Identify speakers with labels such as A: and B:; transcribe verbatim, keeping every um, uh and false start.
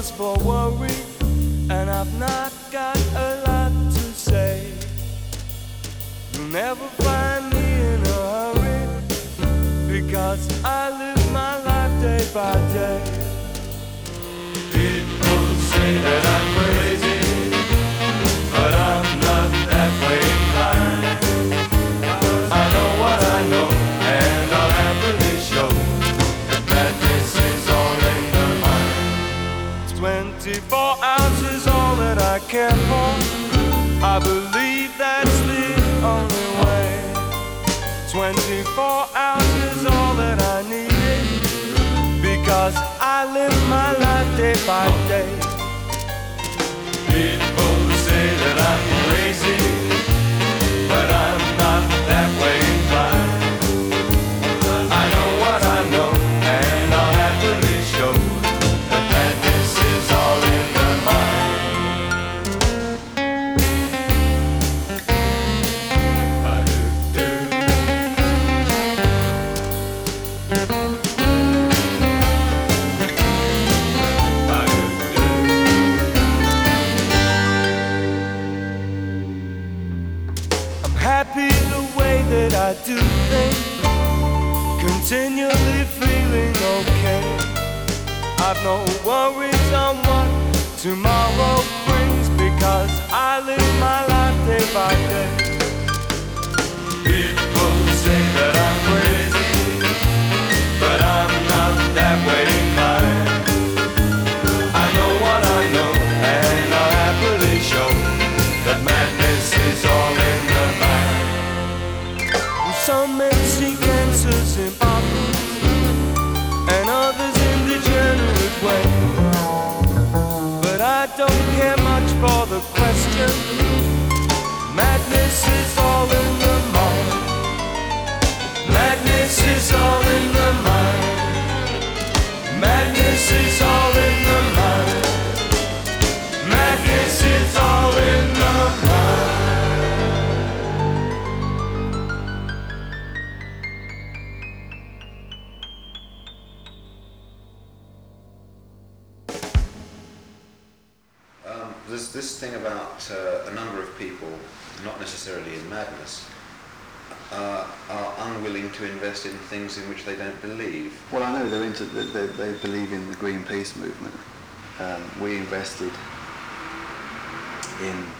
A: cause for worry, and I've not got a lot to say. You'll never find me in a hurry, because I live my life day by day. People say that I'm crazy, but I'm not that way inclined. I know what I know, and I'll happily show that this is all in the mind. Twenty-four hours is all that I care for. I believe that's the only way. Twenty-four hours is all that I need, because I live my life day by day. People say that I'm crazy, but I'm not that way inclined. I know what I know, and I'll happily show that madness is all in the mind. Happy the way that I do things, continually feeling okay. I've no worries on what tomorrow brings, because I live my life day by day. People say that I'm crazy, but I'm not that way inclined. I know what I know, and I'll happily show that madness is all in the mind. Some men seek answers in bottles, and others in degenerate way. But I don't care much for the question. Madness is all in the mind. Madness is all in the mind. Madness is all in the mind. Madness is all in the mind.
B: There's this thing about uh, a number of people, not necessarily in madness, uh, are unwilling to invest in things in which they don't believe.
C: Well, I know they're into. They, they, they believe in the Greenpeace movement. Um, we invested in